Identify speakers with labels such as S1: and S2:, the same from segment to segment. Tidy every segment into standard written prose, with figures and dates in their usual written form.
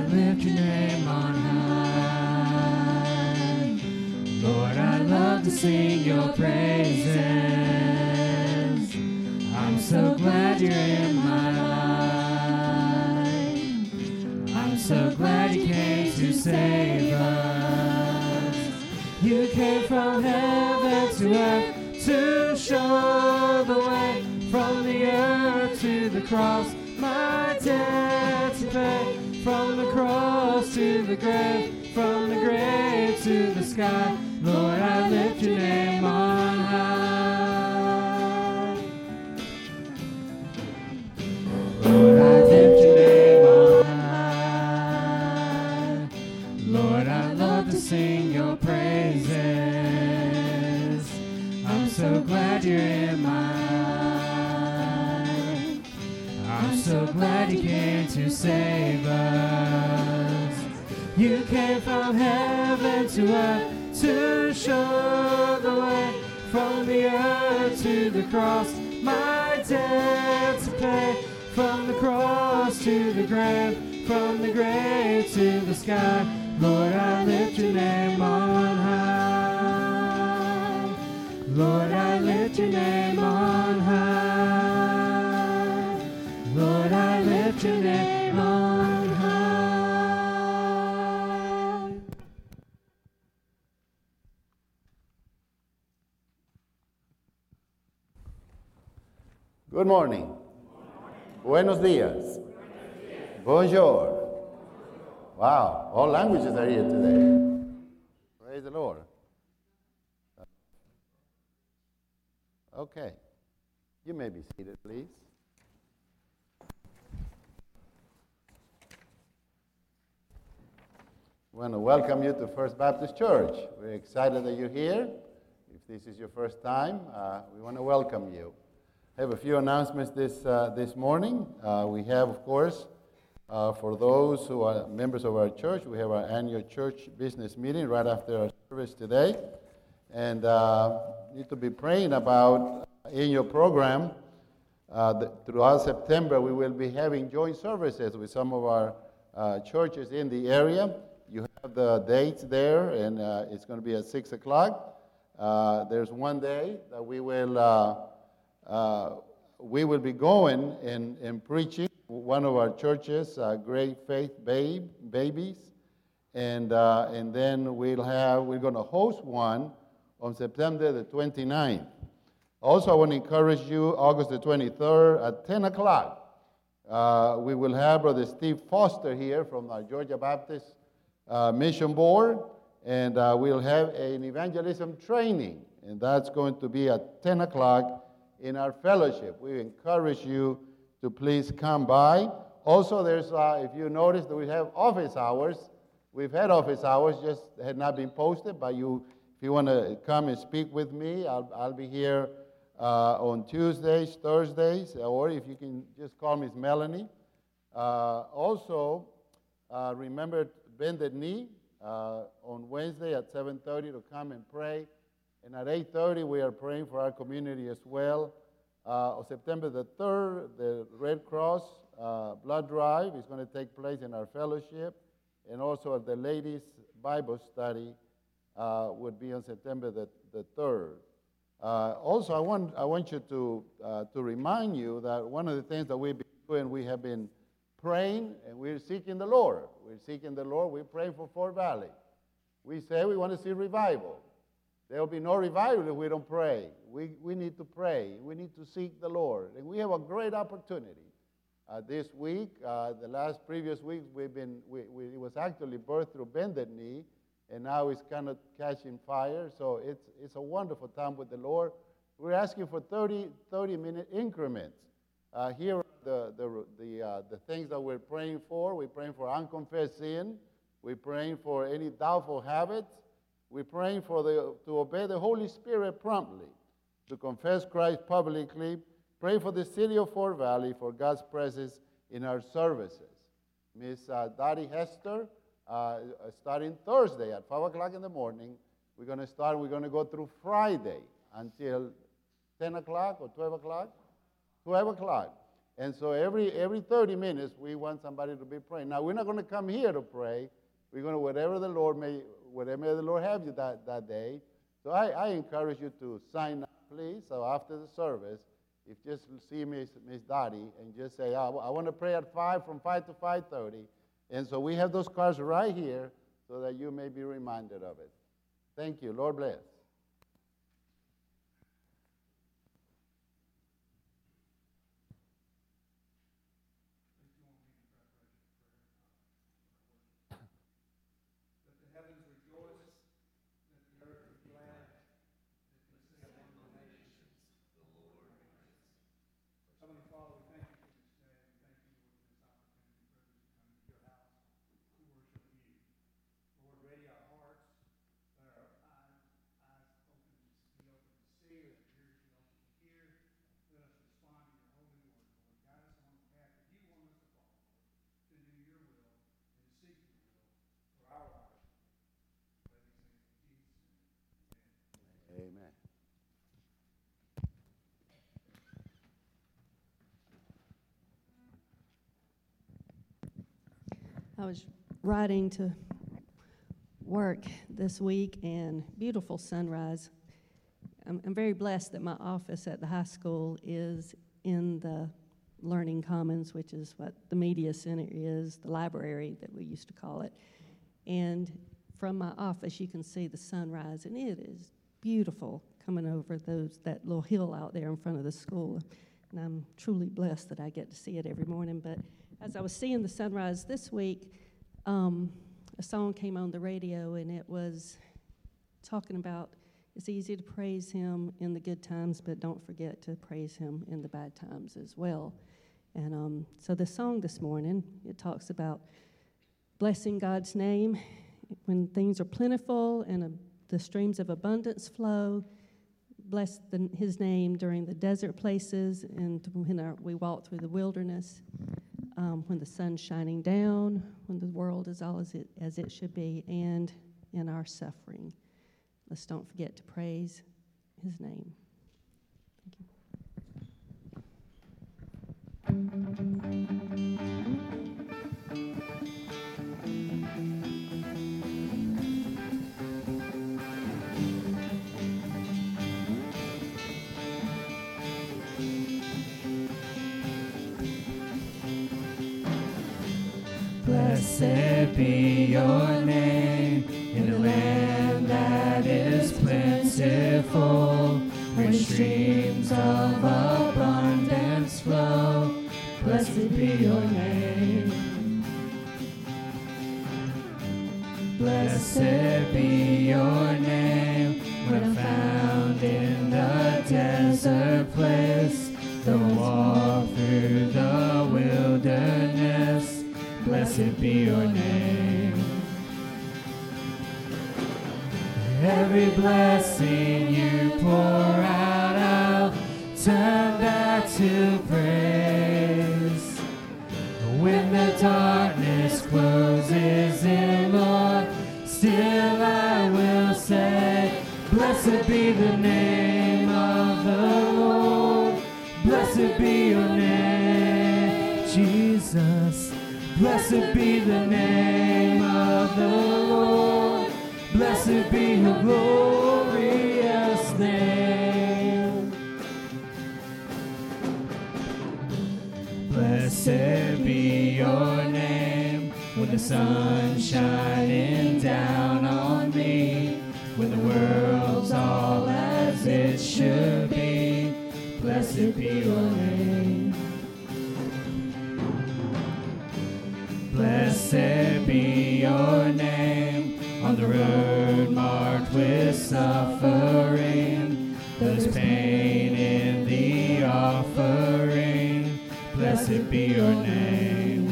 S1: lift your name on high. Lord, I love to sing your praises. I'm so glad you're in my life. I'm so glad you came to save us. You came from heaven to earth to show the way, from the earth to the cross, my debt to pay. From the cross to the grave, from the grave to the sky, Lord, I lift your name on high. Lord, I lift your name on high. Lord, I love to sing your praises. I'm so glad you're in my life. I'm so glad you came to save us. You came from heaven to earth to show the way, from the earth to the cross, my debt to pay. From the cross to the grave, from the grave to the sky, Lord, I lift your name on high. Lord, I lift your name on high. Lord, I lift your name on high.
S2: Good morning. Buenos dias. Bonjour. Wow, all languages are here today. Praise the Lord. Okay. You may be seated, please. I want to welcome you to First Baptist Church. We're excited that you're here. If this is your first time, we want to welcome you. I have a few announcements this morning. We have, of course, for those who are members of our church, we have our annual church business meeting right after our service today. And need to be praying about in your program. Throughout September, we will be having joint services with some of our churches in the area. You have the dates there, and it's going to be at 6 o'clock. There's one day that we will be going and preaching one of our churches, Great Faith Babies, and then we're going to host one on September the 29th. Also, I want to encourage you, August the 23rd at 10 o'clock. We will have Brother Steve Foster here from our Georgia Baptist Mission Board, and we'll have an evangelism training, and that's going to be at 10 o'clock in our fellowship. We encourage you to please come by. Also, there's, if you notice that we have office hours. We've had office hours, just had not been posted, but if you want to come and speak with me, I'll be here on Tuesdays, Thursdays, or if you can just call Miss Melanie. Also, remember Bended Knee on Wednesday at 7:30 to come and pray. And at 8:30, we are praying for our community as well. On September the 3rd, the Red Cross blood drive is going to take place in our fellowship. And also the ladies' Bible study would be on September the 3rd. Also, I want you to remind you that one of the things that we've been doing, we have been praying and we're seeking the Lord. We're seeking the Lord. We're praying for Fort Valley. We say we want to see revival. There will be no revival if we don't pray. We need to pray. We need to seek the Lord. And we have a great opportunity. This week, the previous week, it was actually birthed through Bended Knee, and now it's kind of catching fire. So it's a wonderful time with the Lord. We're asking for 30-minute increments. Here are the things that we're praying for. We're praying for unconfessed sin. We're praying for any doubtful habits. We're praying to obey the Holy Spirit promptly, to confess Christ publicly. Pray for the city of Fort Valley for God's presence in our services. Miss Dottie Hester, starting Thursday at 5 o'clock in the morning, we're going to go through Friday until 10 o'clock or 12 o'clock? 12 o'clock. And so every 30 minutes, we want somebody to be praying. Now, we're not going to come here to pray. We're going to, whatever the Lord have you that day. So I encourage you to sign up, please. So after the service, if just see Miss Dottie and just say, I want to pray at 5, from 5 to 5:30. And so we have those cards right here so that you may be reminded of it. Thank you. Lord bless. Amen.
S3: I was riding to work this week, and beautiful sunrise. I'm very blessed that my office at the high school is in the Learning Commons, which is what the media center is, the library that we used to call it. And from my office, you can see the sunrise, and it is beautiful coming over that little hill out there in front of the school. And I'm truly blessed that I get to see it every morning. But as I was seeing the sunrise this week, a song came on the radio, and it was talking about it's easy to praise him in the good times, but don't forget to praise him in the bad times as well. And so the song this morning, it talks about blessing God's name when things are plentiful and the streams of abundance flow. Bless his name during the desert places and when we walk through the wilderness, when the sun's shining down, when the world is all as it should be, and in our suffering. Let's don't forget to praise his name. Thank you.
S1: Blessed be your name in a land that is plentiful, where streams of abundance flow. Blessed be your name. Blessed be your name when found in the desert place, the walk through the wilderness. Blessed be your name. Every blessing you pour out, I'll turn back to praise. When the darkness closes in, Lord, still I will say, blessed be the name of the Lord. Blessed be your name, Jesus. Blessed be the name of the Lord. Blessed be your glorious name. Blessed be your name when the sun's shining down on me, when the world's all as it should be. Blessed be your name. Blessed be your name on the road marked with suffering. There's pain in the offering. Blessed be your name.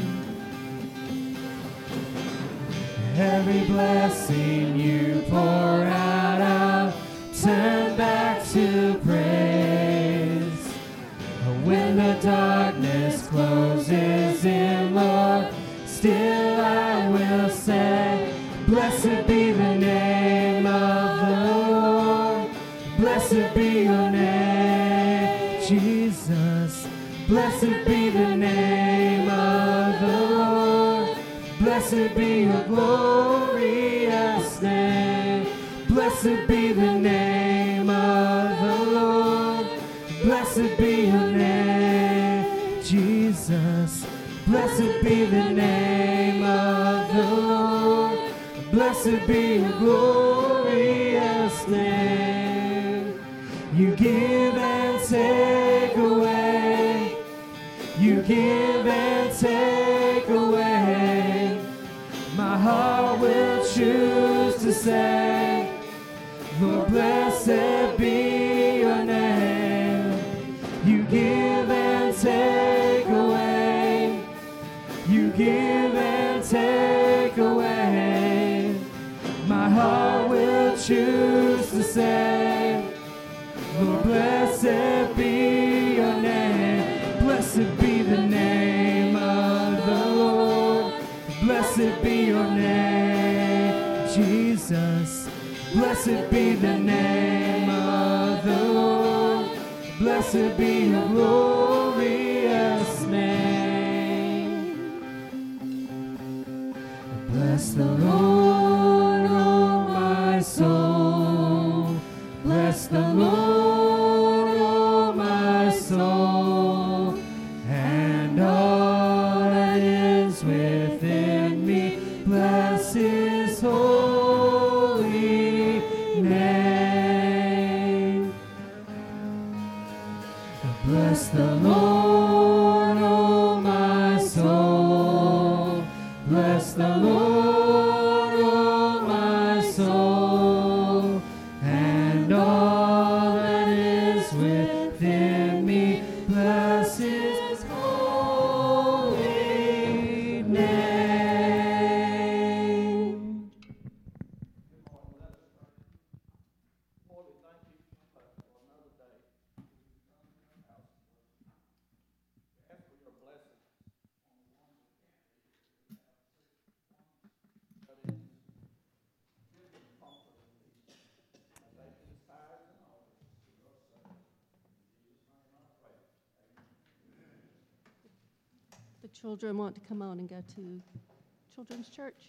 S1: Every blessing you pour out, I'll turn back to praise. When the darkness closes in, Lord, still I will say, blessed be the name of the Lord. Blessed be your name, Jesus. Blessed be the Blessed be your glorious name. Blessed be the name of the Lord. Blessed be your name, Jesus. Blessed be the name of the Lord. Blessed be your glorious name. You give and take away. You give and take away. My heart will choose to say, Lord, blessed be your name. You give and take away. You give and take away. My heart will choose to say, Lord, blessed be your name. Blessed be the name of the Lord. Blessed be your name, Jesus. Blessed be the name of the Lord. Blessed be your glorious name. Bless the Lord, oh my soul. Bless the Lord, oh my soul. And all that is within me, bless his holy name. Bless the Lord, oh my soul. Bless the Lord, oh my soul. And all that is within me, bless his holy name.
S4: Lord, we thank you for another day. Ask for your blessing on the ones that can't be here. But it's give them comfort and peace. I take these tithes and offers to your sake. In Jesus' name I pray.
S3: The children want to come on and go to Children's Church.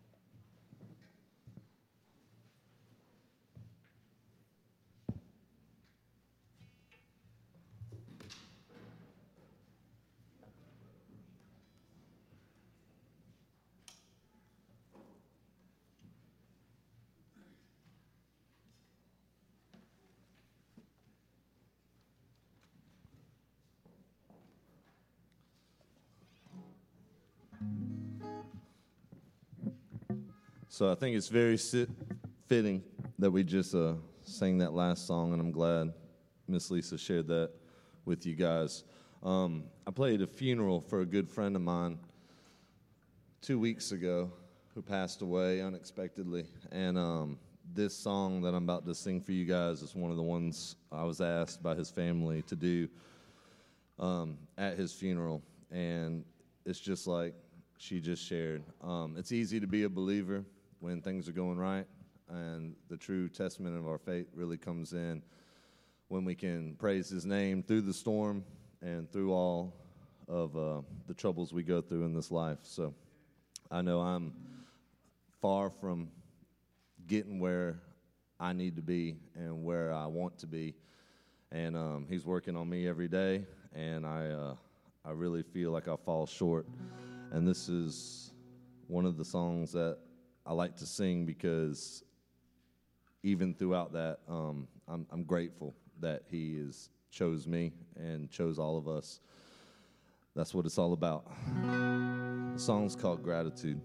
S5: So I think it's very fitting that we just sang that last song, and I'm glad Miss Lisa shared that with you guys. I played a funeral for a good friend of mine 2 weeks ago who passed away unexpectedly, and this song that I'm about to sing for you guys is one of the ones I was asked by his family to do at his funeral, and it's just like she just shared. It's easy to be a believer when things are going right, and the true testament of our faith really comes in when we can praise his name through the storm and through all of the troubles we go through in this life. So I know I'm far from getting where I need to be and where I want to be, and he's working on me every day, and I really feel like I fall short. And this is one of the songs that I like to sing because even throughout that, I'm grateful that he chose me and chose all of us. That's what it's all about. The song's called Gratitude.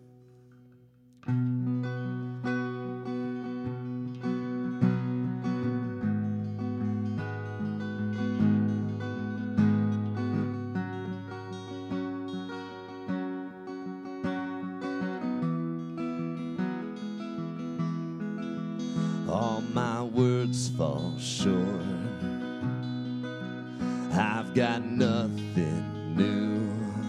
S5: All my words fall short. I've got nothing new.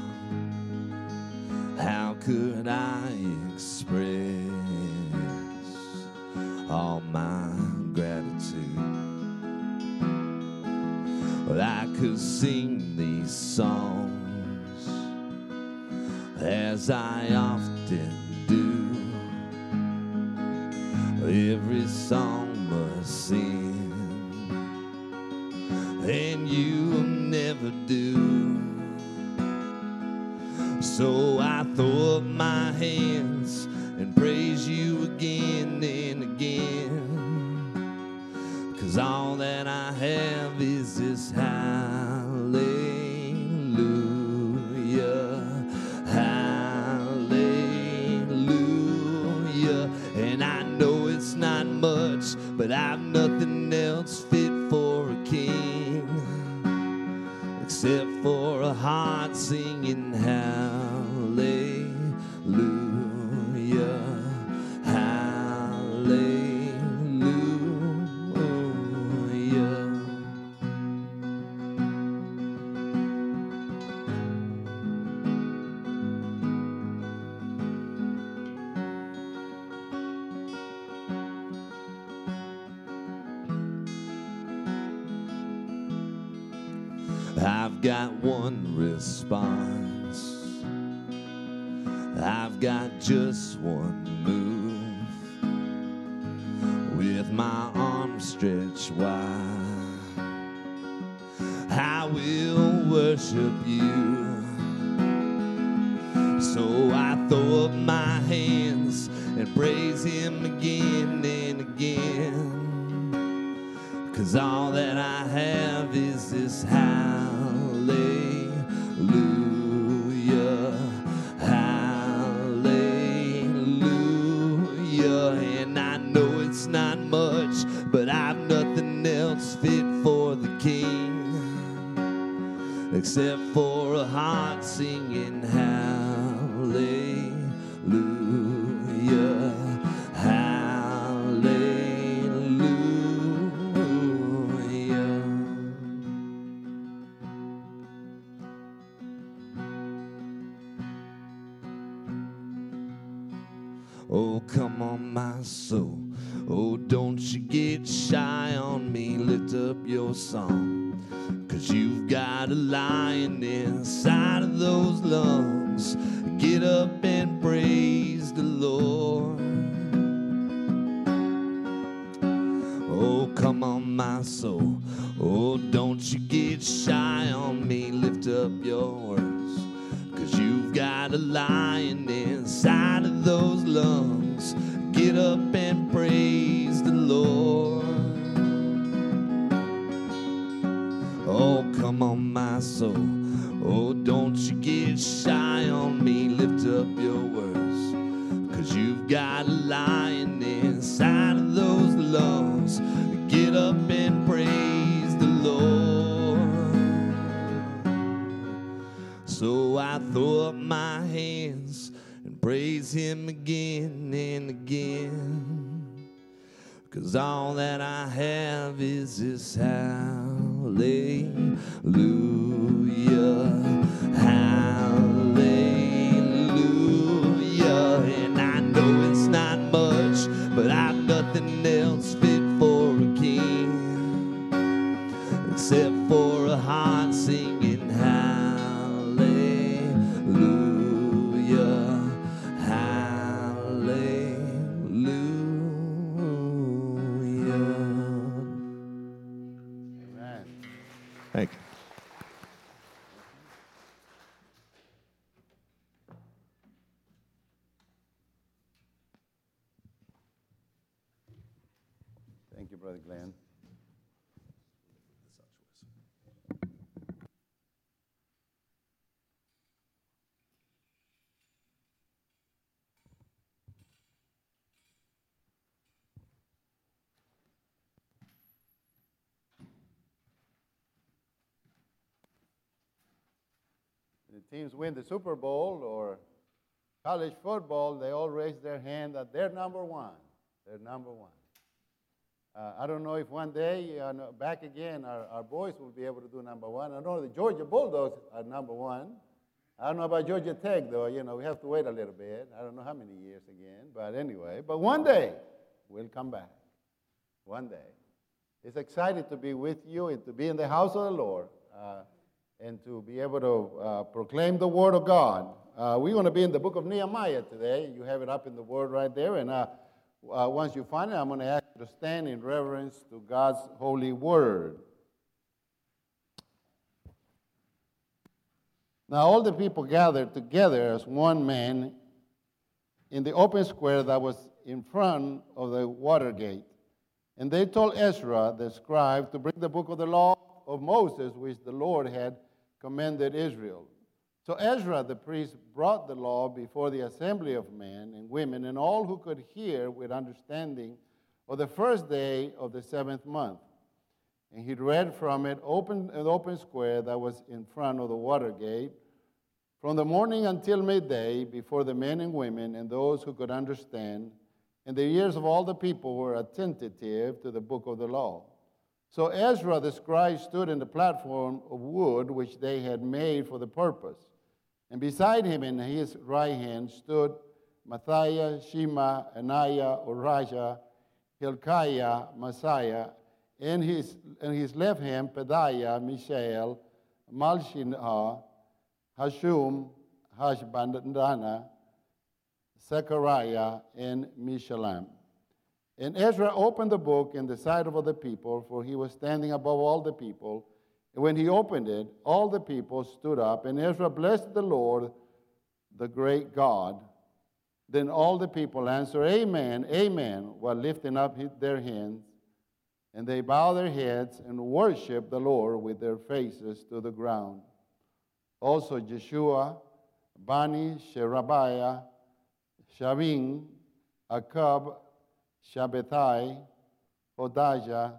S5: How could I express all my gratitude? Well, I could sing these songs as I often often do. Every song must sing, and you will never do. So I throw up my hands and praise you again and again, 'cause all that I have is this hallelujah, hallelujah. And I know it's not much, but I've nothing else fit for a king except for a heart singing hallelujah, hallelujah. I've got one response. I've got just one move. With my arms stretched wide, I will worship you. So I throw up my hands and praise him again and again, 'cause all that I have is this hallelujah, hallelujah. And I know it's not much, but I've nothing else fit for the king except for a heart singing hallelujah, hallelujah. Oh, come on, my soul. Oh, don't you get shy on me. Lift up your song, 'cause you've got a lion inside of those lungs. Get up and praise the Lord. Oh, come on, my soul. Oh, don't you get shy on me. Lift up your words, 'cause you've got a lion inside of those lungs. Get up and praise the Lord. Oh, come on, my soul. Oh, don't you get shy on me. Lift up your words, 'cause you've got a lion inside of those lungs. Get up and praise the Lord. So I throw up my hands and praise him again and again, 'cause all that I have is this hallelujah, hallelujah. And I know it's not much, but I've nothing else fit for a king except for a heart singing hallelujah, hallelujah.
S2: Amen.
S5: Thank you.
S2: Thank you, Brother Glenn. The teams win the Super Bowl or college football, they all raise their hand that they're number one. They're number one. I don't know if one day, back again, our boys will be able to do number one. I know the Georgia Bulldogs are number one. I don't know about Georgia Tech, though. We have to wait a little bit. I don't know how many years again. But anyway, but one day, we'll come back. One day. It's exciting to be with you and to be in the house of the Lord and to be able to proclaim the Word of God We're going to be in the book of Nehemiah today. You have it up in the Word right there. And once you find it, I'm going to ask you to stand in reverence to God's holy Word. Now all the people gathered together as one man in the open square that was in front of the water gate. And they told Ezra, the scribe, to bring the book of the law of Moses, which the Lord had commanded Israel. So Ezra the priest brought the law before the assembly of men and women and all who could hear with understanding on the first day of the 7th month. And he read from it an open square that was in front of the water gate, from the morning until midday, before the men and women and those who could understand, and the ears of all the people were attentive to the book of the law. So Ezra the scribe stood in the platform of wood which they had made for the purpose. And beside him in his right hand stood Matthiah, Shema, Ananiah, Uriah, Hilkiah, Messiah, and his left hand Pedaiah, Mishael, Malshinah, Hashum, Hashbandana, Zechariah, and Meshullam. And Ezra opened the book in the sight of all the people, for he was standing above all the people. And when he opened it, all the people stood up, and Ezra blessed the Lord, the great God. Then all the people answered, Amen, Amen, while lifting up their hands. And they bowed their heads and worshiped the Lord with their faces to the ground. Also Jeshua, Bani, Sherebiah, Shavin, Akab, Shabbatai, Hodijah,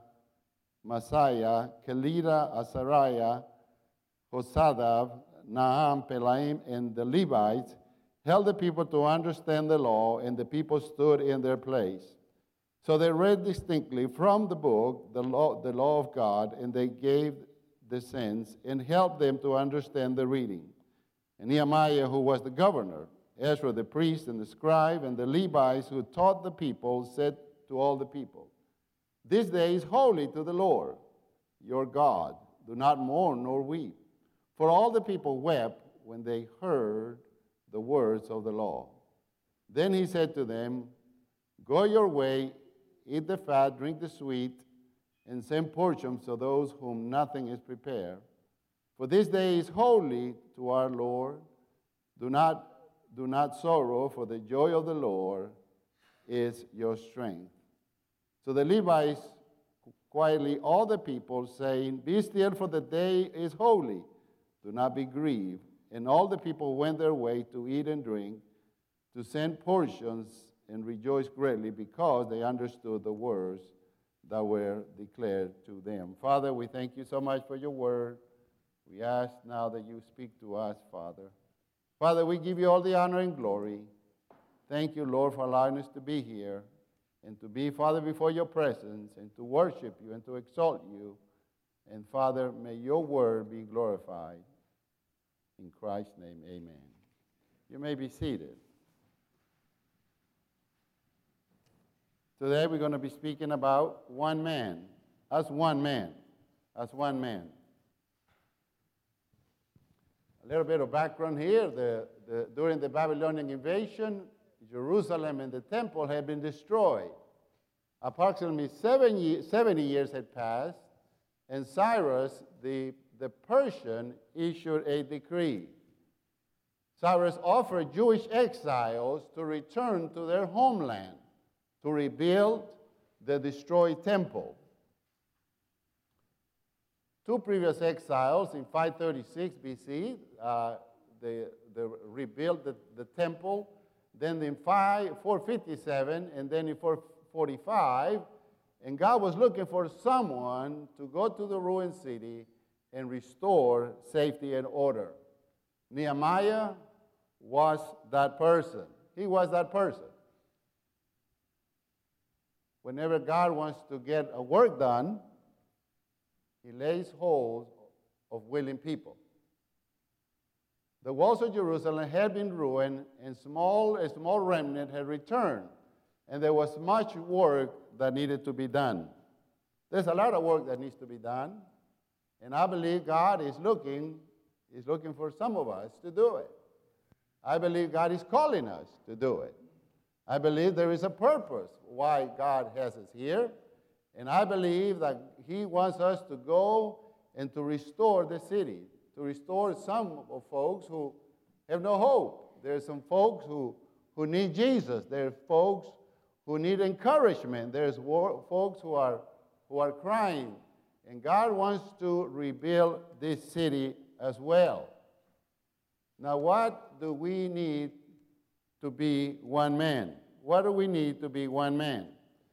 S2: Messiah, Kelida, Azariah, Hosadav, Naham, Pelaim, and the Levites held the people to understand the law, and the people stood in their place. So they read distinctly from the book the law of God, and they gave the sense and helped them to understand the reading. And Nehemiah, who was the governor, Ezra the priest and the scribe, and the Levites who taught the people, said to all the people, This day is holy to the Lord, your God. Do not mourn nor weep. For all the people wept when they heard the words of the law. Then he said to them, Go your way, eat the fat, drink the sweet, and send portions to those whom nothing is prepared. For this day is holy to our Lord. Do not sorrow, for the joy of the Lord is your strength. So the Levites quietly all the people, saying, Be still, for the day is holy. Do not be grieved. And all the people went their way to eat and drink, to send portions, and rejoice greatly, because they understood the words that were declared to them. Father, we thank you so much for your word. We ask now that you speak to us, Father. Father, we give you all the honor and glory. Thank you, Lord, for allowing us to be here and to be, Father, before your presence and to worship you and to exalt you. And, Father, may your word be glorified. In Christ's name, amen. You may be seated. Today we're going to be speaking about one man. As one man. As one man. A little bit of background here. During the Babylonian invasion, Jerusalem and the temple had been destroyed. Approximately 70 years had passed, and Cyrus, the Persian, issued a decree. Cyrus offered Jewish exiles to return to their homeland to rebuild the destroyed temple. Two previous exiles in 536 BC, they rebuilt the temple. Then in 457, and then in 445, and God was looking for someone to go to the ruined city and restore safety and order. Nehemiah was that person. He was that person. Whenever God wants to get a work done, he lays hold of willing people. The walls of Jerusalem had been ruined, and a small remnant had returned. And there was much work that needed to be done. There's a lot of work that needs to be done. And I believe God is looking for some of us to do it. I believe God is calling us to do it. I believe there is a purpose why God has us here. And I believe that he wants us to go and to restore the city, to restore some of folks who have no hope. There are some folks who need Jesus. There are folks who need encouragement. There's folks who are crying. And God wants to rebuild this city as well. Now, what do we need to be one man? What do we need to be one man?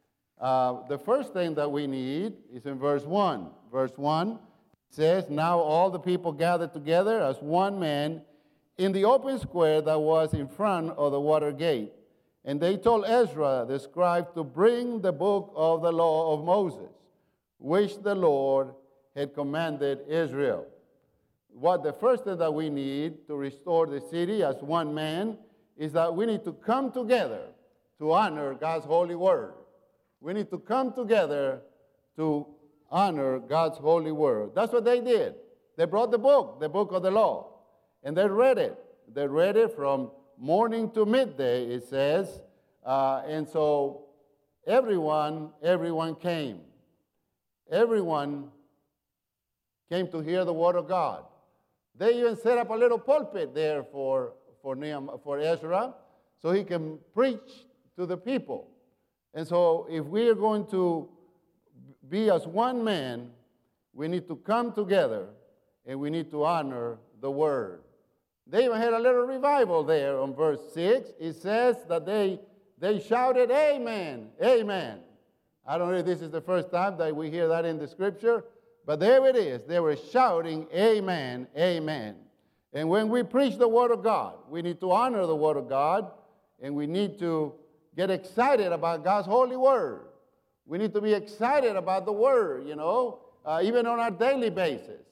S2: The first thing that we need is in verse 1. Verse 1 says, "Now all the people gathered together as one man in the open square that was in front of the water gate. And they told Ezra, the scribe, to bring the book of the law of Moses, which the Lord had commanded Israel." What the first thing that we need to restore the city as one man is that we need to come together to honor God's holy word. We need to come together to honor God's holy word. That's what they did. They brought the book of the law, and they read it. They read it from morning to midday, it says. And so everyone came. Everyone came to hear the word of God. They even set up a little pulpit there for Ezra so he can preach to the people. And so if we are going to be as one man, we need to come together and we need to honor the word. They even had a little revival there on verse 6. It says that they shouted, "Amen, amen." I don't know if this is the first time that we hear that in the scripture, but there it is. They were shouting, "Amen, amen." And when we preach the word of God, we need to honor the word of God, and we need to get excited about God's holy word. We need to be excited about the word, even on our daily basis.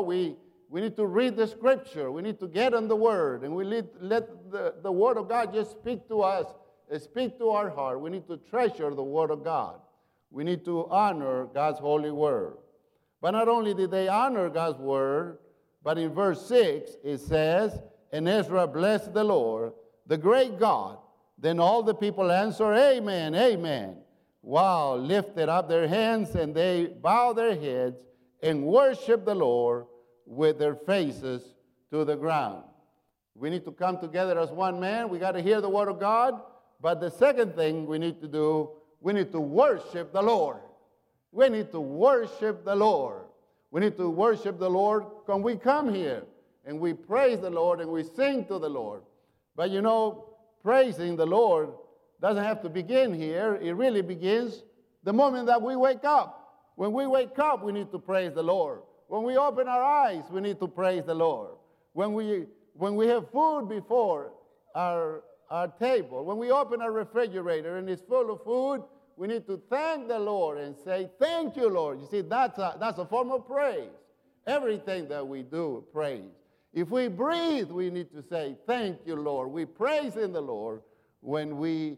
S2: We need to read the scripture. We need to get on the word, and we let the word of God just speak to us, speak to our heart. We need to treasure the word of God. We need to honor God's holy word. But not only did they honor God's word, but in verse 6 it says, "And Ezra blessed the Lord, the great God. Then all the people answered, 'Amen, amen,' while lifted up their hands, and they bowed their heads and worshiped the Lord with their faces to the ground." We need to come together as one man. We got to hear the word of God. But the second thing we need to do, we need to worship the Lord. We need to worship the Lord. We need to worship the Lord when we come here and we praise the Lord and we sing to the Lord. But praising the Lord doesn't have to begin here. It really begins the moment that we wake up. When we wake up, we need to praise the Lord. When we open our eyes, we need to praise the Lord. When we have food before our table, when we open our refrigerator and it's full of food, we need to thank the Lord and say, "Thank you, Lord." You see, that's a form of praise. Everything that we do, praise. If we breathe, we need to say, "Thank you, Lord." We praise in the Lord when we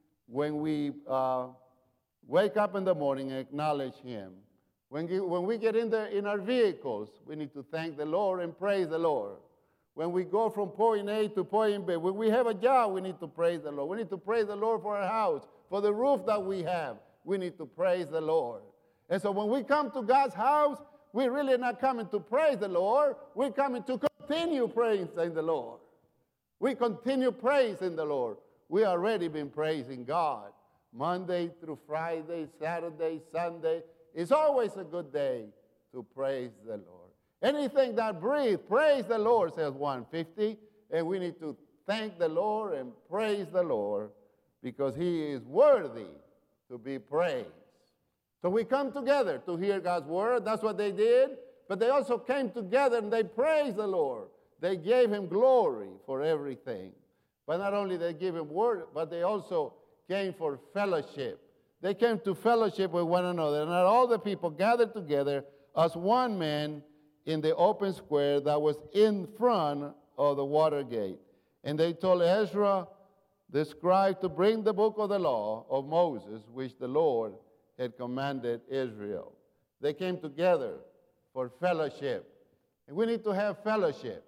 S2: wake up in the morning and acknowledge him. When we get in our vehicles, we need to thank the Lord and praise the Lord. When we go from point A to point B, when we have a job, we need to praise the Lord. We need to praise the Lord for our house, for the roof that we have. We need to praise the Lord. And so when we come to God's house, we're really not coming to praise the Lord. We're coming to continue praising the Lord. We continue praising the Lord. We already been praising God. Monday through Friday, Saturday, Sunday. It's always a good day to praise the Lord. Anything that breathes, praise the Lord, says 150. And we need to thank the Lord and praise the Lord because he is worthy to be praised. So we come together to hear God's word. That's what they did. But they also came together and they praised the Lord. They gave him glory for everything. But not only they gave him word, but they also came for fellowship. They came to fellowship with one another. And all the people gathered together as one man in the open square that was in front of the water gate. And they told Ezra, the scribe, to bring the book of the law of Moses, which the Lord had commanded Israel. They came together for fellowship. And we need to have fellowship.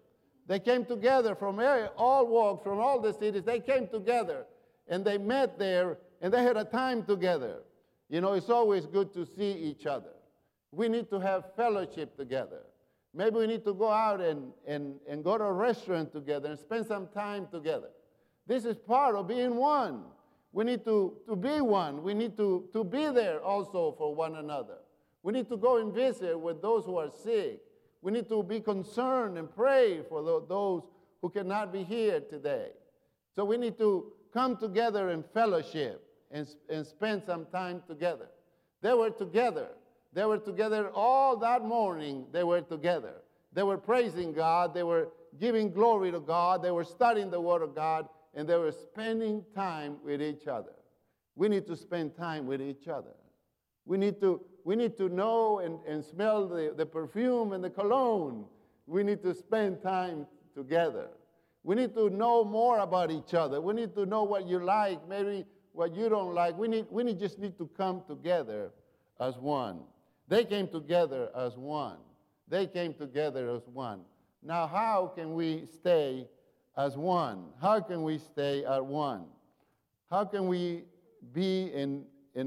S2: They came together from all walks, from all the cities. They came together, and they met there, and they had a time together. You know, it's always good to see each other. We need to have fellowship together. Maybe we need to go out and go to a restaurant together and spend some time together. This is part of being one. We need to be one. We need to be there also for one another. We need to go and visit with those who are sick. We need to be concerned and pray for those who cannot be here today. So we need to come together in fellowship and spend some time together. They were together. They were together all that morning. They were together. They were praising God. They were giving glory to God. They were studying the Word of God, and they were spending time with each other. We need to spend time with each other. We need to know and smell the perfume and the cologne. We need to spend time together. We need to know more about each other. We need to know what you like, maybe what you don't like. We just need to come together as one. They came together as one. They came together as one. Now, how can we stay as one? How can we stay at one? How can we be and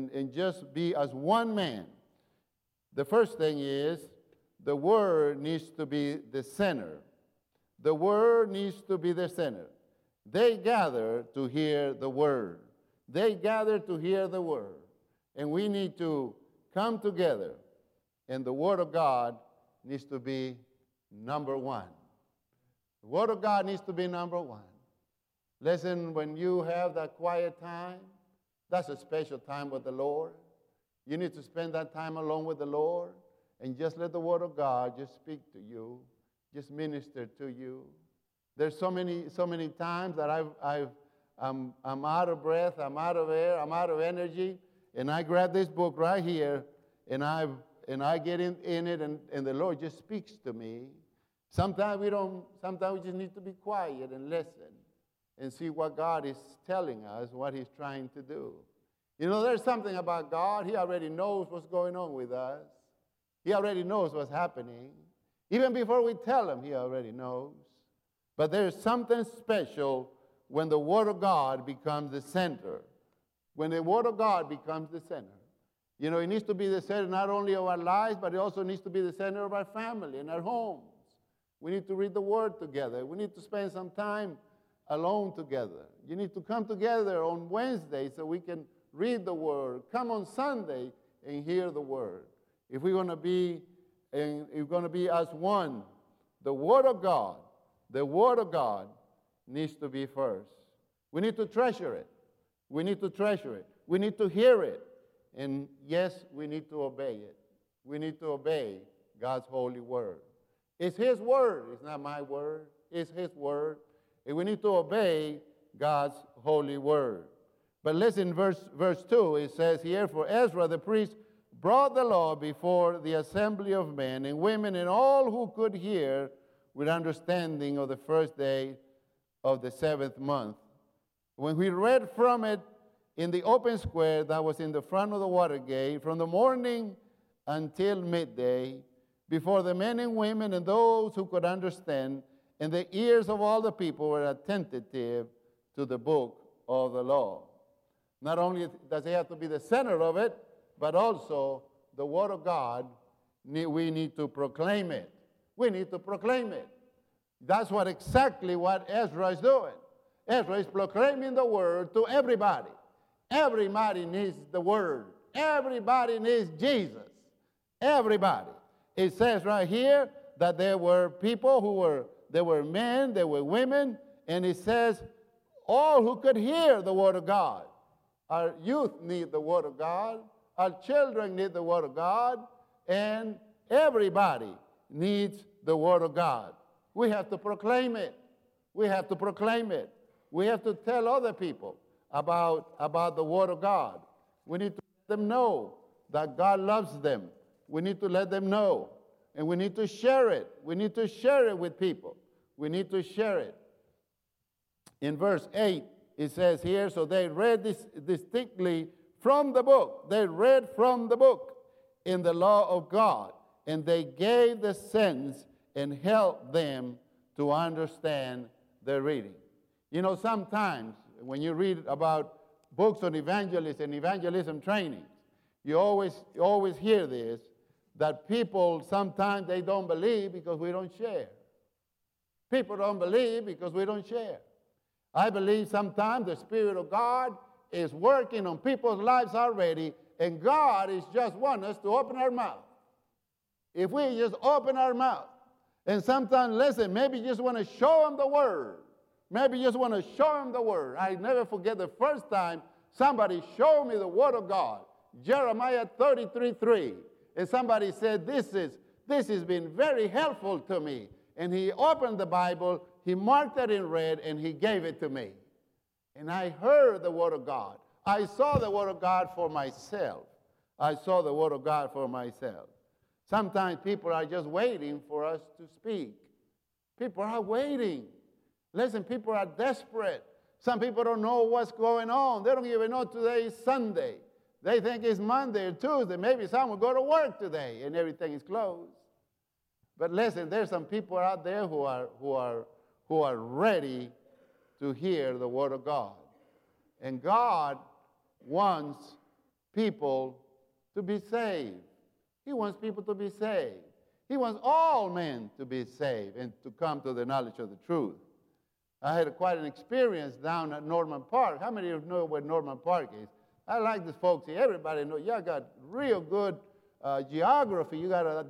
S2: just be as one man? The first thing is the Word needs to be the center. The Word needs to be the center. They gather to hear the Word. They gather to hear the Word. And we need to come together, and the Word of God needs to be number one. The Word of God needs to be number one. Listen, when you have that quiet time, that's a special time with the Lord. You need to spend that time alone with the Lord and just let the Word of God just speak to you, just minister to you. There's so many times that I'm out of breath, I'm out of air, I'm out of energy, and I grab this book right here, and I get in it, and the Lord just speaks to me. Sometimes we just need to be quiet and listen and see what God is telling us, what He's trying to do. You know, there's something about God. He already knows what's going on with us. He already knows what's happening. Even before we tell Him, He already knows. But there's something special when the Word of God becomes the center. When the Word of God becomes the center. You know, it needs to be the center not only of our lives, but it also needs to be the center of our family and our homes. We need to read the Word together. We need to spend some time alone together. You need to come together on Wednesday so we can read the Word. Come on Sunday and hear the Word. If we're going to be as one, the Word of God needs to be first. We need to treasure it. We need to treasure it. We need to hear it. And yes, we need to obey it. We need to obey God's holy word. It's His word. It's not my word. It's His word. And we need to obey God's holy word. But listen, verse 2, it says here, for Ezra the priest brought the law before the assembly of men and women and all who could hear with understanding of the first day of the seventh month. When we read from it in the open square that was in the front of the water gate, from the morning until midday, before the men and women and those who could understand, and the ears of all the people were attentive to the book of the law. Not only does it have to be the center of it, but also the Word of God, we need to proclaim it. We need to proclaim it. That's exactly what Ezra is doing. Ezra is proclaiming the Word to everybody. Everybody needs the Word. Everybody needs Jesus. Everybody. It says right here that there were people there were men, there were women, and it says all who could hear the Word of God. Our youth need the Word of God. Our children need the Word of God. And everybody needs the Word of God. We have to proclaim it. We have to proclaim it. We have to tell other people about the Word of God. We need to let them know that God loves them. We need to let them know. And we need to share it. We need to share it with people. We need to share it. In verse 8, it says here, so they read this distinctly from the book. They read from the book in the law of God. And they gave the sense and helped them to understand the reading. You know, sometimes when you read about books on evangelists and evangelism trainings, you always hear this, that people sometimes they don't believe because we don't share. People don't believe because we don't share. I believe sometimes the Spirit of God is working on people's lives already, and God is just wanting us to open our mouth. If we just open our mouth, and sometimes, listen, maybe you just want to show them the Word. Maybe you just want to show them the Word. I never forget the first time somebody showed me the Word of God, Jeremiah 33:3. And somebody said, this has been very helpful to me. And he opened the Bible, he marked it in red, and he gave it to me. And I heard the Word of God. I saw the Word of God for myself. I saw the Word of God for myself. Sometimes people are just waiting for us to speak. People are waiting. Listen, people are desperate. Some people don't know what's going on. They don't even know today is Sunday. They think it's Monday or Tuesday. Maybe some will go to work today and everything is closed. But listen, there's some people out there who are ready to hear the Word of God. And God wants people to be saved. He wants people to be saved. He wants all men to be saved and to come to the knowledge of the truth. I had quite an experience down at Norman Park. How many of you know where Norman Park is? I like this, folks. Everybody knows. Y'all got real good geography. You got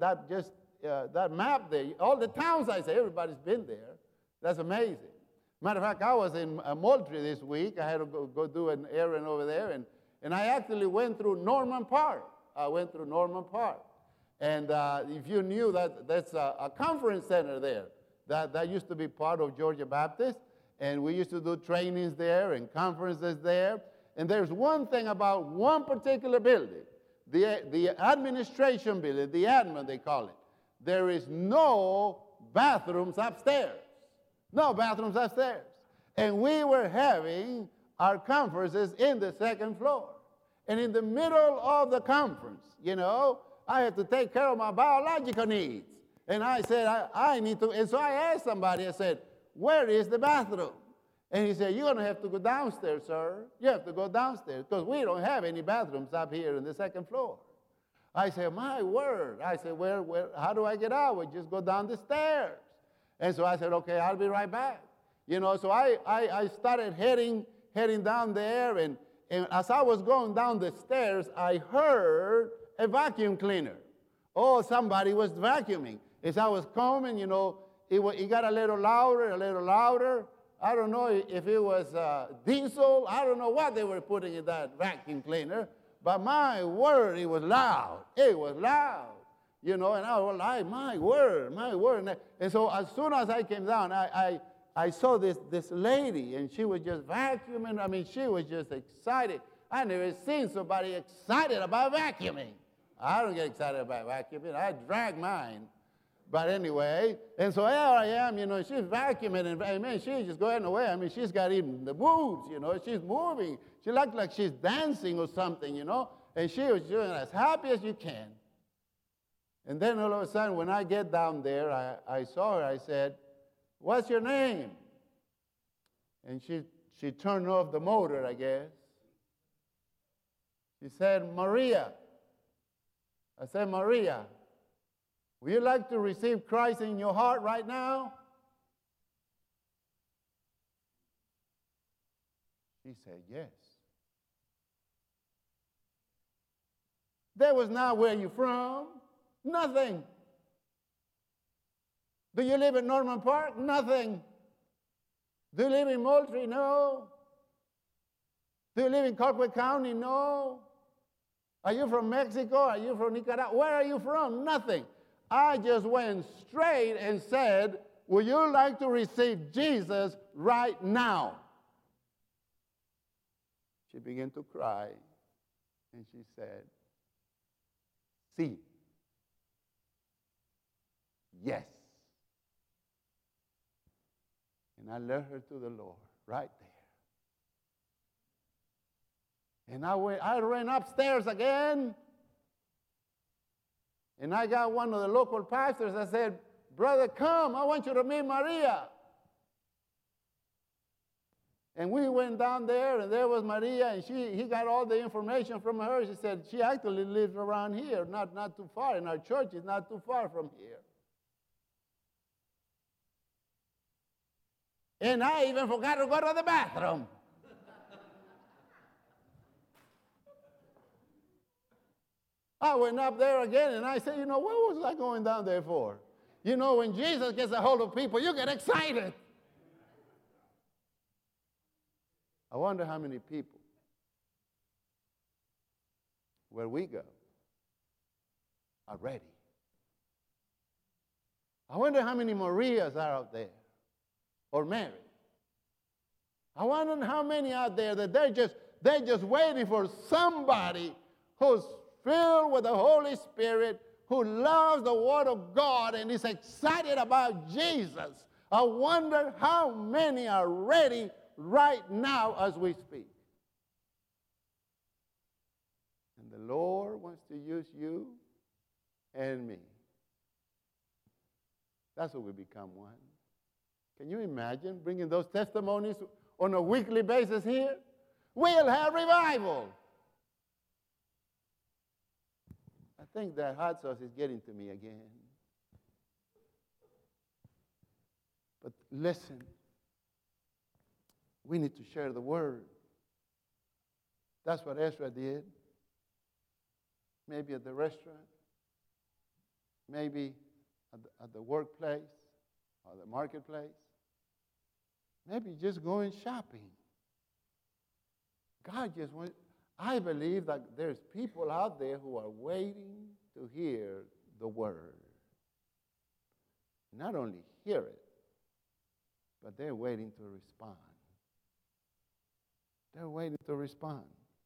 S2: that map there. All the towns, I say, everybody's been there. That's amazing. Matter of fact, I was in Moultrie this week. I had to go do an errand over there, and I actually went through Norman Park. I went through Norman Park. And if you knew that that's a conference center there, that used to be part of Georgia Baptist, and we used to do trainings there and conferences there. And there's one thing about one particular building, the administration building, the admin they call it. There is no bathrooms upstairs. No bathrooms upstairs. And we were having our conferences in the second floor. And in the middle of the conference, you know, I had to take care of my biological needs. And I said, I need to. And so I asked somebody, I said, where is the bathroom? And he said, you're going to have to go downstairs, sir. You have to go downstairs because we don't have any bathrooms up here in the second floor. I said, my word. I said, how do I get out? We just go down the stairs. And so I said, okay, I'll be right back. You know, so I started heading down there, and as I was going down the stairs, I heard a vacuum cleaner. Oh, somebody was vacuuming. As I was coming, you know, it got a little louder. I don't know if it was diesel. I don't know what they were putting in that vacuum cleaner. But my word, it was loud. It was loud. You know, and I was like, my word. And so as soon as I came down, I saw this lady, and she was just vacuuming. I mean, she was just excited. I never seen somebody excited about vacuuming. I don't get excited about vacuuming. I drag mine. But anyway, and so here I am, you know, she's vacuuming, and amen, she's just going away. I mean, she's got even the moves, you know, she's moving. She looked like she's dancing or something, you know, and she was doing as happy as you can. And then all of a sudden, when I get down there, I saw her, I said, what's your name? And she turned off the motor, I guess. She said, Maria. I said, Maria, would you like to receive Christ in your heart right now? She said, yes. That was not where you from. Nothing. Do you live in Norman Park? Nothing. Do you live in Moultrie? No. Do you live in Colquitt County? No. Are you from Mexico? Are you from Nicaragua? Where are you from? Nothing. I just went straight and said, would you like to receive Jesus right now? She began to cry, and she said, sí. Yes. And I led her to the Lord right there. And I ran upstairs again. And I got one of the local pastors. I said, brother, come, I want you to meet Maria. And we went down there, and there was Maria, and he got all the information from her. She said, she actually lives around here, not too far, and our church is not too far from here. And I even forgot to go to the bathroom. I went up there again, and I said, what was I going down there for? When Jesus gets a hold of people, you get excited. I wonder how many people, where we go, are ready. I wonder how many Marias are out there, or Mary. I wonder how many out there that they're just waiting for somebody who's filled with the Holy Spirit, who loves the Word of God and is excited about Jesus. I wonder how many are ready right now as we speak. And the Lord wants to use you and me. That's what we become one. Can you imagine bringing those testimonies on a weekly basis here? We'll have revival. I think that hot sauce is getting to me again. But listen, we need to share the word. That's what Ezra did. Maybe at the restaurant, maybe at the workplace or the marketplace, maybe just going shopping. God just wants, I believe that there's people out there who are waiting to hear the word. Not only hear it, but they're waiting to respond. They're waiting to respond.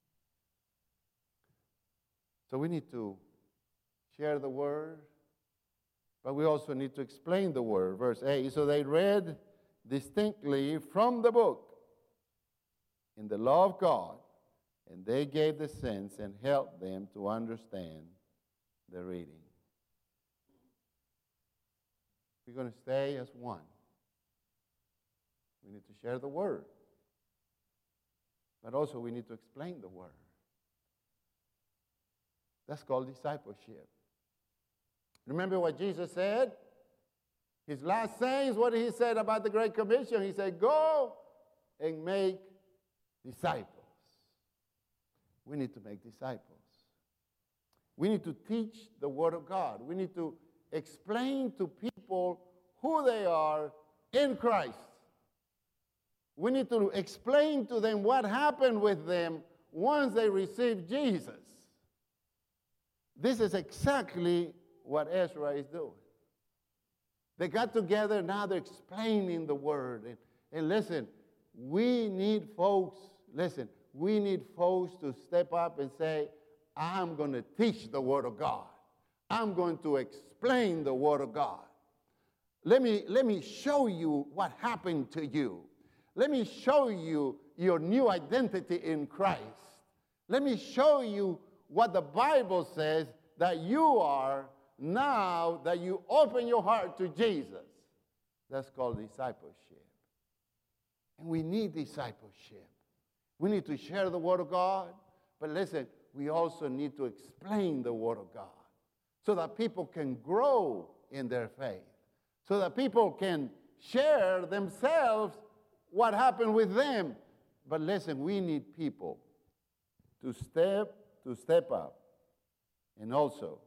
S2: So we need to share the word, but we also need to explain the word. Verse 8, so they read distinctly from the book in the law of God, and they gave the sense and helped them to understand the reading. We're going to stay as one. We need to share the word. But also we need to explain the word. That's called discipleship. Remember what Jesus said? His last sayings, what he said about the Great Commission? He said, go and make disciples. We need to make disciples. We need to teach the Word of God. We need to explain to people who they are in Christ. We need to explain to them what happened with them once they received Jesus. This is exactly what Ezra is doing. They got together, now they're explaining the Word. And listen, we need folks to step up and say, I'm going to teach the Word of God. I'm going to explain the Word of God. Let me show you what happened to you. Let me show you your new identity in Christ. Let me show you what the Bible says that you are now that you open your heart to Jesus. That's called discipleship. And we need discipleship. We need to share the Word of God. But listen, we also need to explain the Word of God so that people can grow in their faith, so that people can share themselves what happened with them. But listen, we need people to step up and also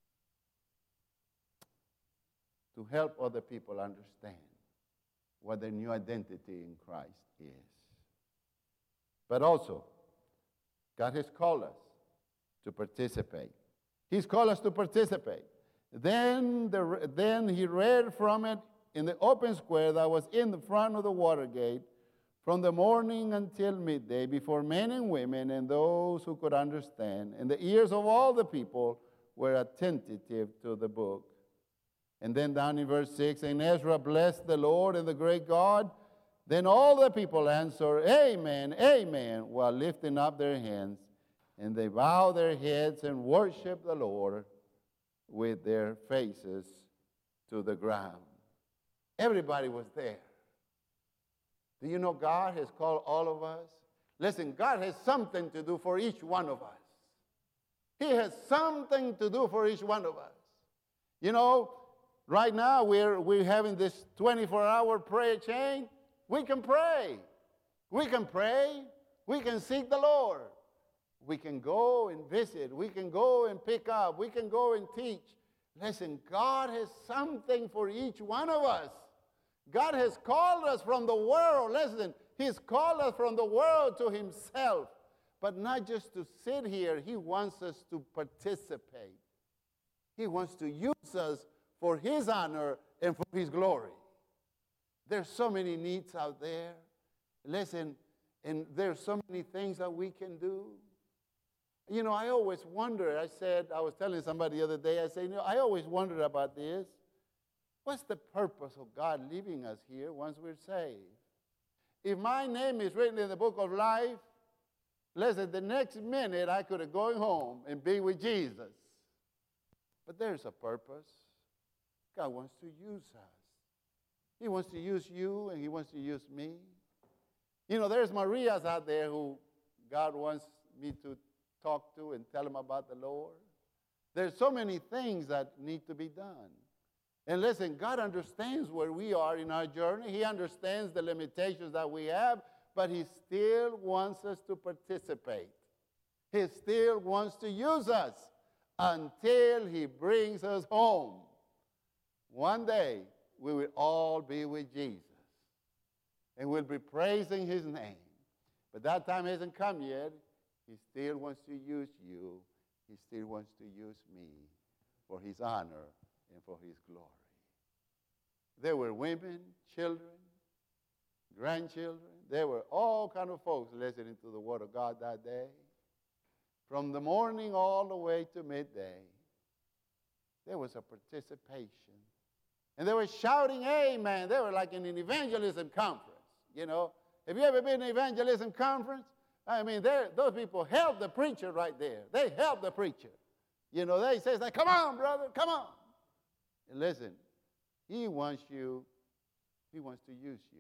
S2: to help other people understand what their new identity in Christ is. But also, God has called us to participate. He's called us to participate. Then he read from it in the open square that was in the front of the water gate from the morning until midday before men and women and those who could understand. And the ears of all the people were attentive to the book. And then down in verse 6, and Ezra blessed the Lord and the great God. Then all the people answered, Amen, Amen, while lifting up their hands. And they bowed their heads and worshiped the Lord with their faces to the ground. Everybody was there. Do you know God has called all of us? Listen, God has something to do for each one of us. He has something to do for each one of us. You know, right now we're having this 24-hour prayer chain. We can pray. We can pray. We can seek the Lord. We can go and visit. We can go and pick up. We can go and teach. Listen, God has something for each one of us. God has called us from the world. Listen, He's called us from the world to Himself. But not just to sit here. He wants us to participate. He wants to use us for His honor and for His glory. There's so many needs out there. Listen, and there's so many things that we can do. You know, I always wonder, I was telling somebody the other day, I said, you know, I always wondered about this. What's the purpose of God leaving us here once we're saved? If my name is written in the book of life, listen, the next minute I could have gone home and be with Jesus. But there's a purpose. God wants to use us. He wants to use you and He wants to use me. You know, there's Marias out there who God wants me to talk to and tell them about the Lord. There's so many things that need to be done. And listen, God understands where we are in our journey. He understands the limitations that we have, but He still wants us to participate. He still wants to use us until He brings us home. One day, we will all be with Jesus. And we'll be praising His name. But that time hasn't come yet. He still wants to use you. He still wants to use me for His honor and for His glory. There were women, children, grandchildren. There were all kind of folks listening to the Word of God that day. From the morning all the way to midday, there was a participation. And they were shouting, amen. They were like in an evangelism conference, you know. Have you ever been to an evangelism conference? I mean, those people help the preacher right there. They help the preacher. You know, they say, come on, brother, come on. And listen, He wants you. He wants to use you.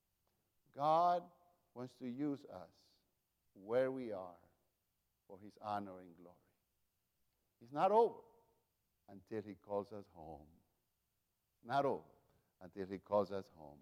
S2: God wants to use us where we are for His honor and glory. It's not over until He calls us home. Not over until He calls us home.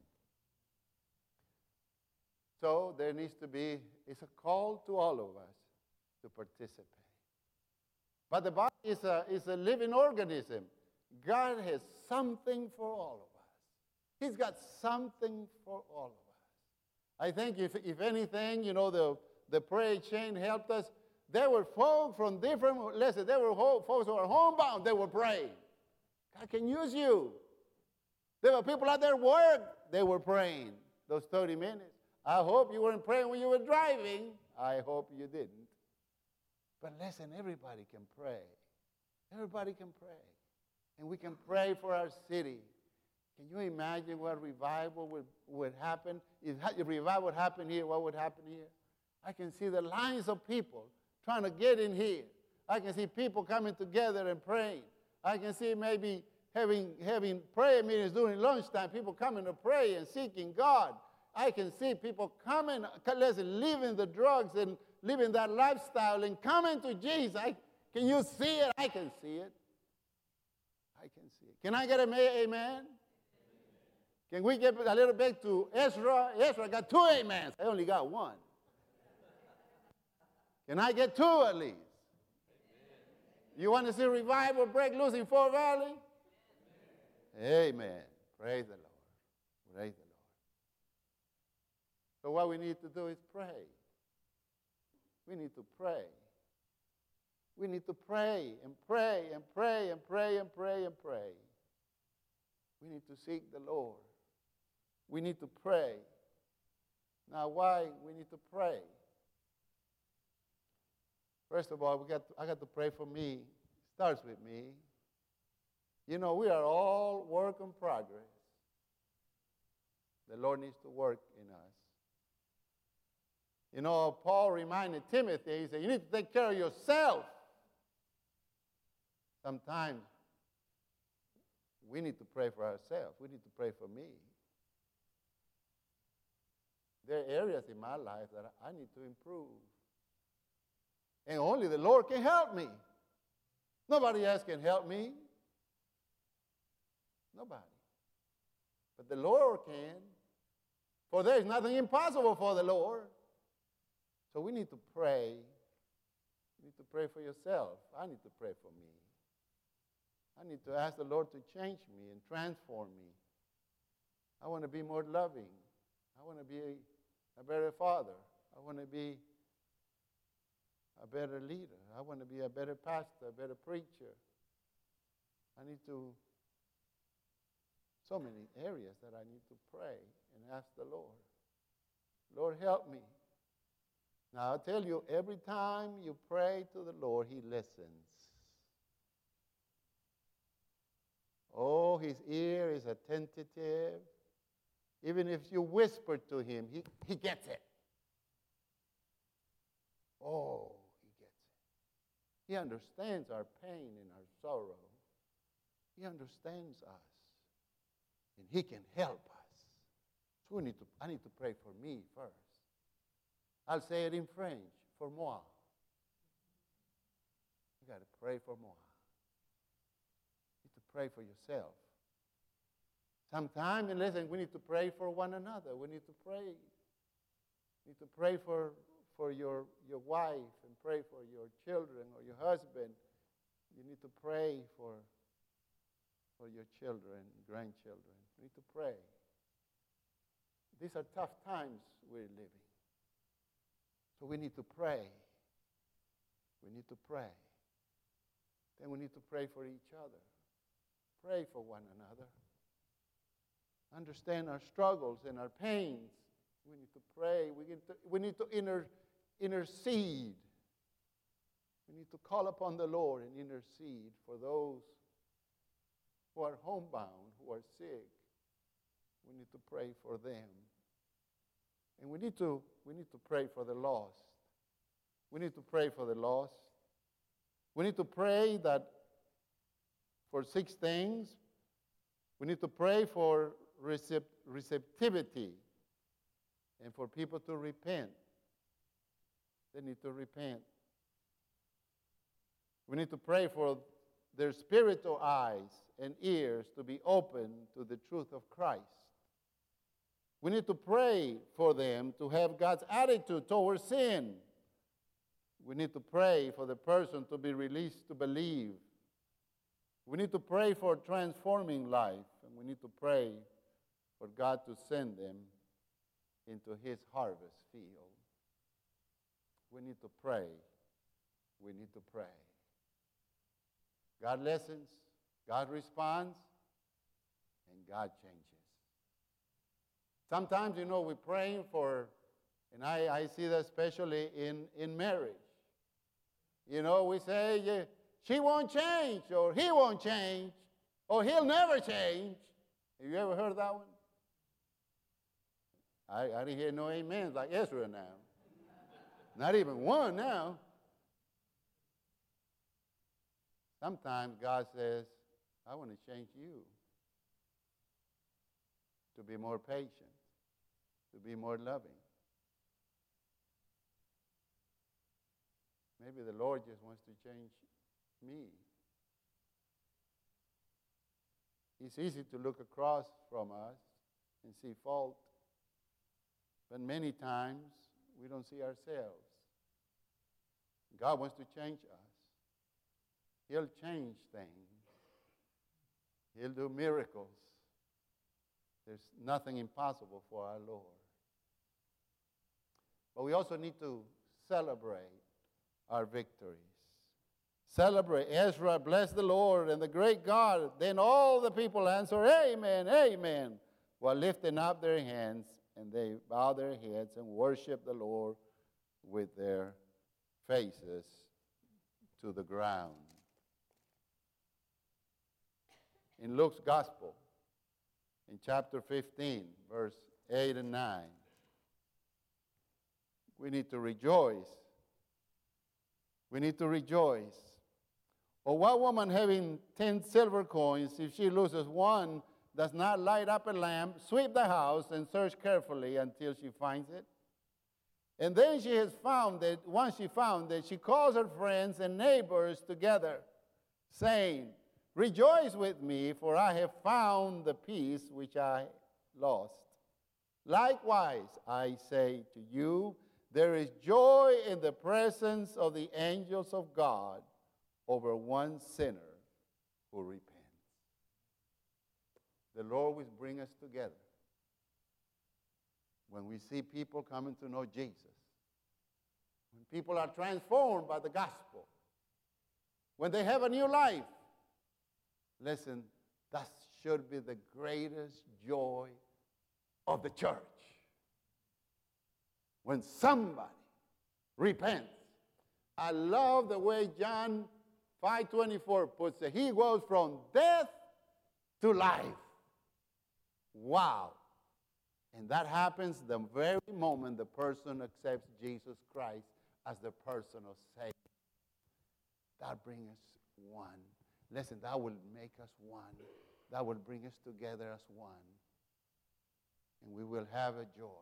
S2: So there needs to be, it's a call to all of us to participate. But the body is a living organism. God has something for all of us. He's got something for all of us. I think if anything, you know, the prayer chain helped us. There were folks from different, listen, there were folks who were homebound, they were praying. God can use you. There were people out there at work, they were praying those 30 minutes. I hope you weren't praying when you were driving. I hope you didn't. But listen, everybody can pray. Everybody can pray. And we can pray for our city. Can you imagine what revival would happen? If revival would happen here, what would happen here? I can see the lines of people trying to get in here. I can see people coming together and praying. I can see maybe having prayer meetings during lunchtime, people coming to pray and seeking God. I can see people coming, listen, leaving the drugs and living that lifestyle and coming to Jesus. Can you see it? I can see it. I can see it. Can I get an amen? Can we get a little bit to Ezra? Ezra got 2 amens. I only got 1. Can I get 2 at least? You want to see revival break loose in Fort Valley? Amen. Praise the Lord. Praise the Lord. So what we need to do is pray. We need to pray. We need to pray and pray and pray and pray and pray and pray. We need to seek the Lord. We need to pray. Now, why we need to pray? First of all, I got to pray for me. It starts with me. You know, we are all work in progress. The Lord needs to work in us. You know, Paul reminded Timothy, he said, you need to take care of yourself. Sometimes we need to pray for ourselves. We need to pray for me. There are areas in my life that I need to improve. And only the Lord can help me. Nobody else can help me. Nobody. But the Lord can. For there is nothing impossible for the Lord. So we need to pray. You need to pray for yourself. I need to pray for me. I need to ask the Lord to change me and transform me. I want to be more loving. I want to be a better father. I want to be a better leader. I want to be a better pastor, a better preacher. I need to, so many areas that I need to pray and ask the Lord. Lord, help me. Now, I'll tell you, every time you pray to the Lord, He listens. Oh, His ear is attentive. Even if you whisper to Him, He gets it. Oh, He gets it. He understands our pain and our sorrow. He understands us. And He can help us. So I need to pray for me first. I'll say it in French, for moi. You got to pray for moi. You need to pray for yourself. Sometimes, and listen, we need to pray for one another. We need to pray. We need to pray for your wife and pray for your children or your husband. You need to pray for your children and grandchildren. You need to pray. These are tough times we're living. So we need to pray. We need to pray. Then we need to pray for each other. Pray for one another. Understand our struggles and our pains. We need to pray. We need to intercede. We need to call upon the Lord and intercede for those who are homebound, who are sick. We need to pray for them. And we need to pray for the lost. We need to pray for the lost. We need to pray that for 6 things. We need to pray for receptivity and for people to repent. They need to repent. We need to pray for their spiritual eyes and ears to be open to the truth of Christ. We need to pray for them to have God's attitude towards sin. We need to pray for the person to be released to believe. We need to pray for transforming life, and we need to pray for God to send them into His harvest field. We need to pray. We need to pray. God listens, God responds, and God changes. Sometimes, we're praying for, and I see that especially in marriage. We say, yeah, she won't change, or he won't change, or he'll never change. Have you ever heard that one? I didn't hear no amens like Israel now. Not even one now. Sometimes God says, I want to change you to be more patient, to be more loving. Maybe the Lord just wants to change me. It's easy to look across from us and see fault, but many times we don't see ourselves. God wants to change us. He'll change things. He'll do miracles. There's nothing impossible for our Lord. But we also need to celebrate our victories. Celebrate. Ezra blessed the Lord and the great God. Then all the people answered, Amen, Amen, while lifting up their hands, and they bowed their heads and worshiped the Lord with their faces to the ground. In Luke's Gospel, in chapter 15, verse 8 and 9, we need to rejoice. We need to rejoice. Or what woman having 10 silver coins, if she loses one, does not light up a lamp, sweep the house, and search carefully until she finds it? And then she has found it, once she found it, she calls her friends and neighbors together, saying, rejoice with me, for I have found the piece which I lost. Likewise, I say to you, there is joy in the presence of the angels of God over one sinner who repents. The Lord will bring us together when we see people coming to know Jesus, when people are transformed by the gospel, when they have a new life. Listen, that should be the greatest joy of the church. When somebody repents. I love the way John 5:24 puts it. He goes from death to life. Wow. And that happens the very moment the person accepts Jesus Christ as the personal Savior. That brings us one. Listen, that will make us one. That will bring us together as one. And we will have a joy.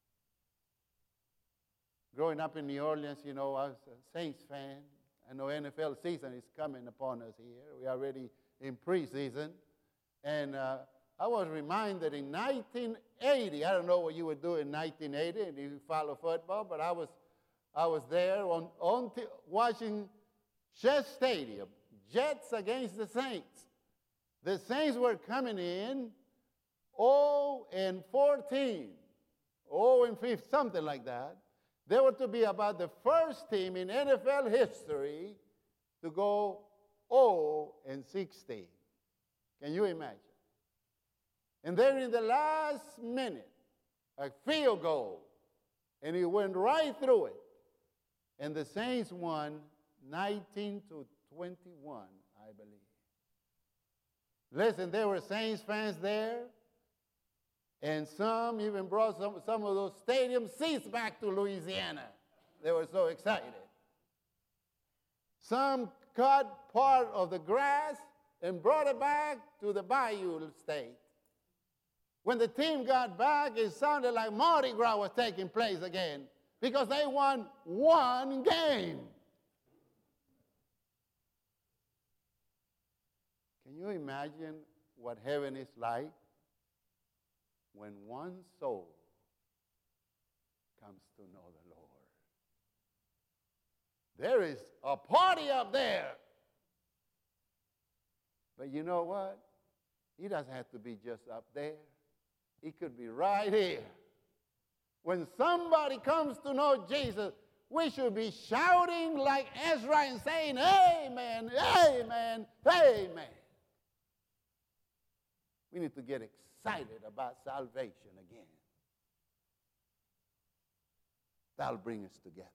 S2: Growing up in New Orleans, you know, I was a Saints fan. I know NFL season is coming upon us here. We are already in preseason. And I was reminded in 1980, I don't know what you would do in 1980 if you follow football, but I was there watching Jet Stadium, Jets against the Saints. The Saints were coming in 0-14, 0-15, something like that. They were to be about the first team in NFL history to go 0-16. Can you imagine? And then in the last minute, a field goal, and he went right through it. And the Saints won 19-21, I believe. Listen, there were Saints fans there, and some even brought some of those stadium seats back to Louisiana. They were so excited. Some cut part of the grass and brought it back to the Bayou State. When the team got back, it sounded like Mardi Gras was taking place again because they won one game. Can you imagine what heaven is like when one soul comes to know the Lord? There is a party up there. But you know what? It doesn't have to be just up there. It could be right here. When somebody comes to know Jesus, we should be shouting like Ezra and saying, amen, amen, amen. We need to get excited about salvation again. That'll bring us together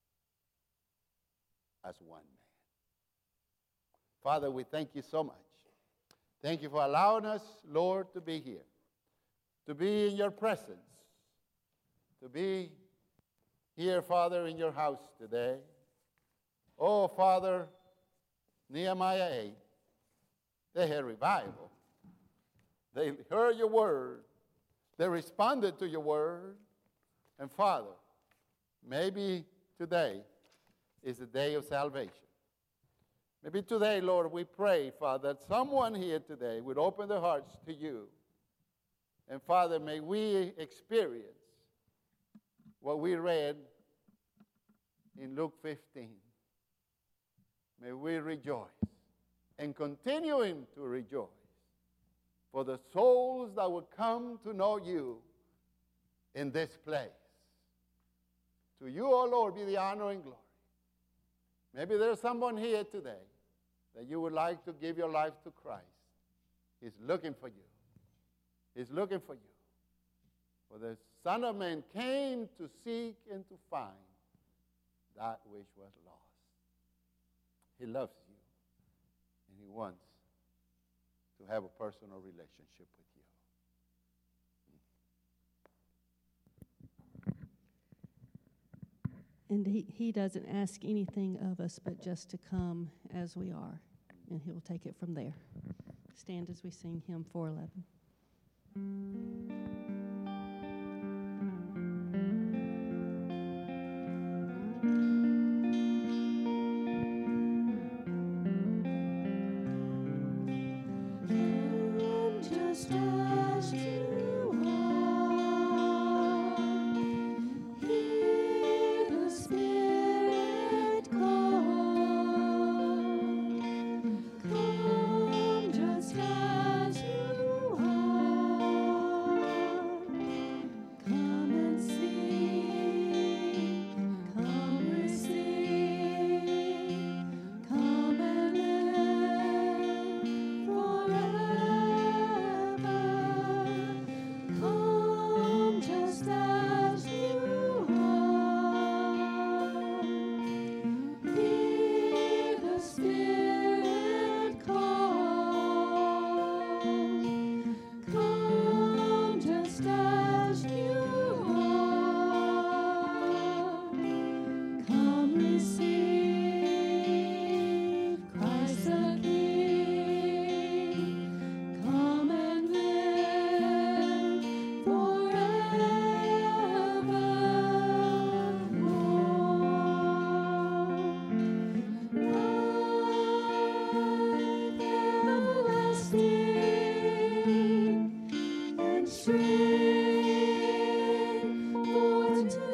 S2: as one man. Father, we thank you so much. Thank you for allowing us, Lord, to be here, to be in your presence, to be here, Father, in your house today. Oh, Father, Nehemiah 8, they had revival. They heard your word. They responded to your word. And Father, maybe today is the day of salvation. Maybe today, Lord, we pray, Father, that someone here today would open their hearts to you. And Father, may we experience what we read in Luke 15. May we rejoice and continuing to rejoice for the souls that will come to know you in this place. To you, O Lord, be the honor and glory. Maybe there's someone here today that you would like to give your life to Christ. He's looking for you. He's looking for you. For the Son of Man came to seek and to find that which was lost. He loves you, and he wants to have a personal relationship with you.
S3: And he doesn't ask anything of us but just to come as we are. and He'll take it from there. Stand as we sing hymn 411.
S6: Just as you are, hear the Spirit call. Come just as you are. Come and see. Come receive. Come and live forever. Come just as you are. Hear the Spirit call. Come just as you are. Come receive Christ the King. Come and live forevermore. Life everlasting and strength for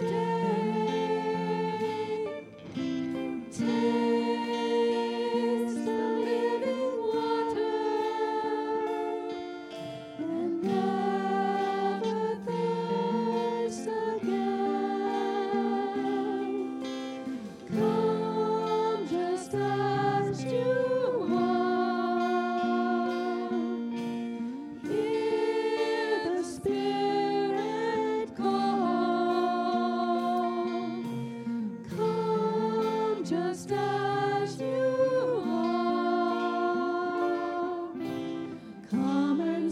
S6: today. Taste the living water and never thirst again. Come just as you are. Hear the Spirit call. Come just as you are. Come and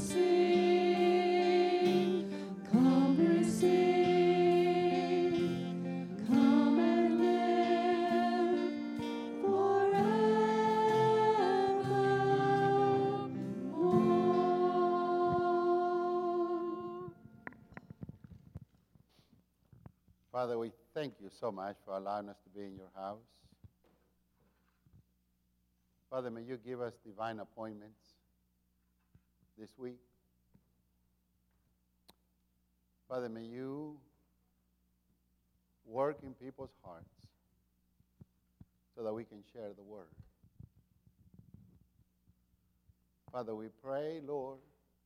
S6: sing. Come receive. Come and live forevermore.
S2: Father, we thank you so much for allowing us to be in your house. Father, may you give us divine appointments this week. Father, may you work in people's hearts so that we can share the word. Father, we pray, Lord,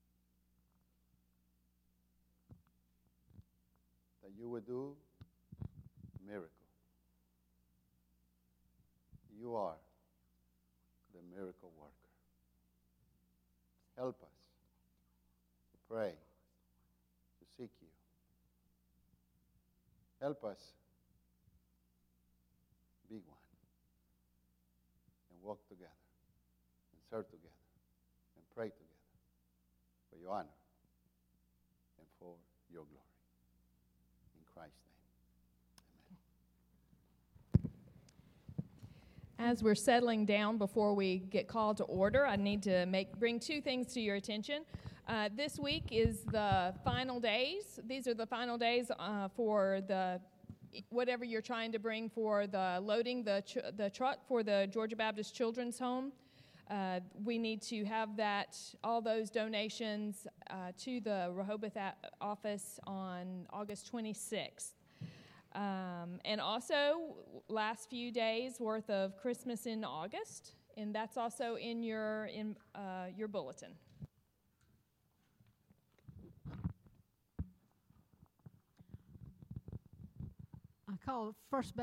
S2: that you would do a miracle. You are the miracle worker. Help us to pray, to seek you. Help us be one and walk together and serve together and pray together for your honor and for your glory. In Christ's name, amen.
S7: As we're settling down before we get called to order, I need to bring two things to your attention. This week is the final days. These are the final days for the whatever you're trying to bring for the loading the truck for the Georgia Baptist Children's Home. We need to have all those donations to the Rehoboth office on August 26th. And also, last few days worth of Christmas in August, and that's also in your bulletin.
S8: I called First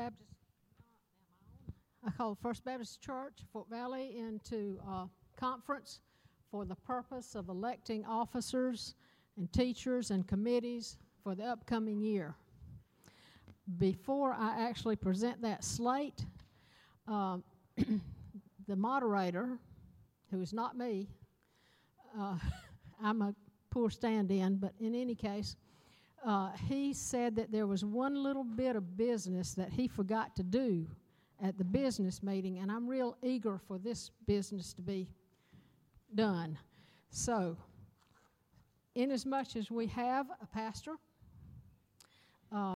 S8: Baptist Church, Fort Valley, into conference for the purpose of electing officers and teachers and committees for the upcoming year. Before I actually present that slate, the moderator, who is not me, I'm a poor stand-in, but in any case, he said that there was one little bit of business that he forgot to do at the business meeting, and I'm real eager for this business to be done. So, inasmuch as we have a pastor,